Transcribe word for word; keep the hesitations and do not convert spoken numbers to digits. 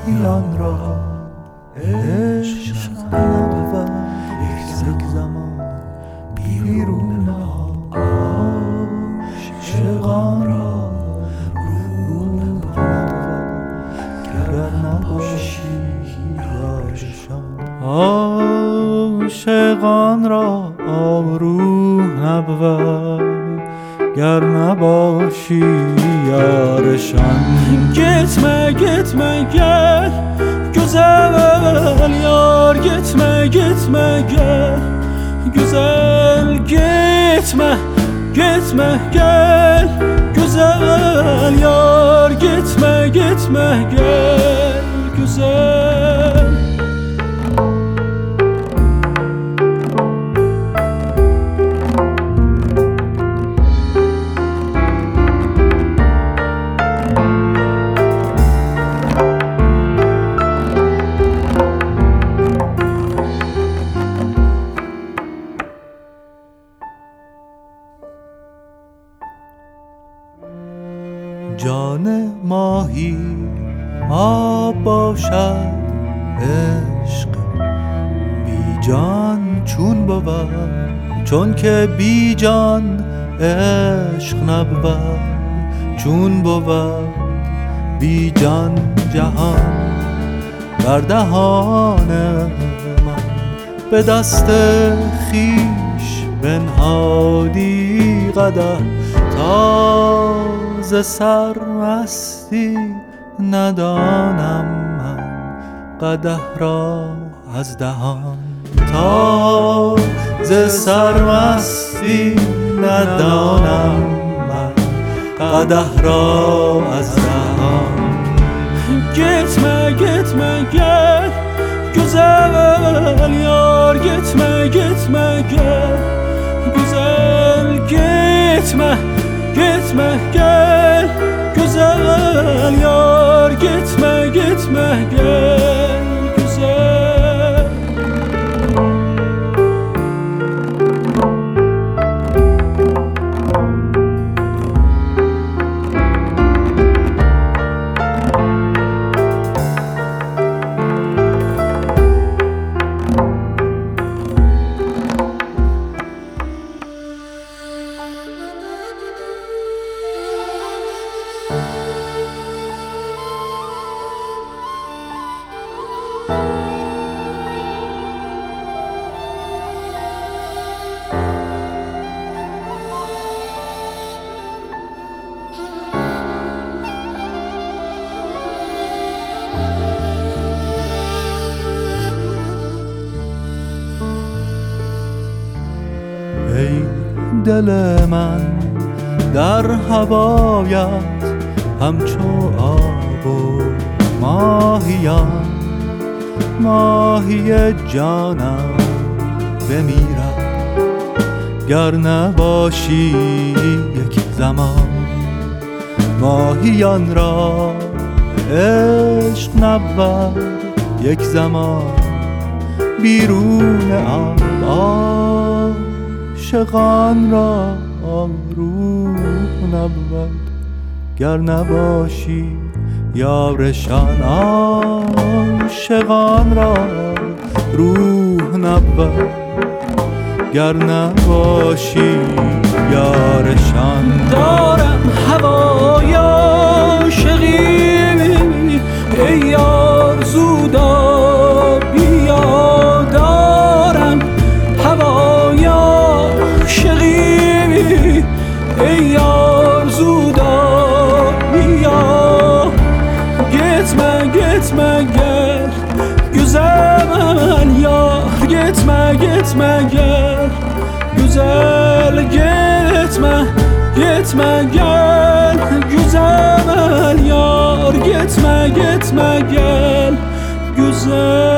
ماهیان را عشق نبود یک زمان بیرون آب، عاشقان را رو نبود گر نباشی یارشان. عاشقان را آبرو نبود گر نباشی یارشان. Gitme gitme gel güzel yar, gitme gitme gel güzel, gitme gitme gel güzel yar, gitme gitme gel güzel. جان ماهی آب باشد، عشق بی جان چون بود؟ چون که بی جان عشق نبود. چون بود بی جان جهان بر دهان من، به دست خویش بنهادی قدح تا ز سرمستی ندانم من قدح را از دهان. تا ز سرمستی ندانم من قدح را از دهان. Gitme gitme gel güzel yar, gitme gitme gel güzel, gitme gitme gel güzel yar, gitme gitme gel güzel. ای دل من در هوایت همچو آب و ماهیان، ماهی جانم بمیرد گر نباشی یک زمان. ماهیان را عشق نبود یک زمان بیرون آب، عاشقان را روح نبود گر نباشی یارشان. عاشقان را روح نبود گر نباشی یارشان. دارم هوای عاشقی ای یار زودا بیا، دارم هوای عاشقی ای یار زودا بیا. Gitme gitme gel güzel yar, gitme gitme gel güzel, gitme gitme gel güzel yar, gitme gitme gel güzel.